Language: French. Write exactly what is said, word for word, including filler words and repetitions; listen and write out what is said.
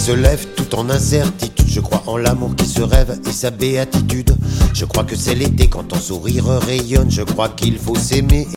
se lève tout en incertitude. Je crois en l'amour qui se rêve et sa béatitude. Je crois que c'est l'été quand ton sourire rayonne. Je crois qu'il faut s'aimer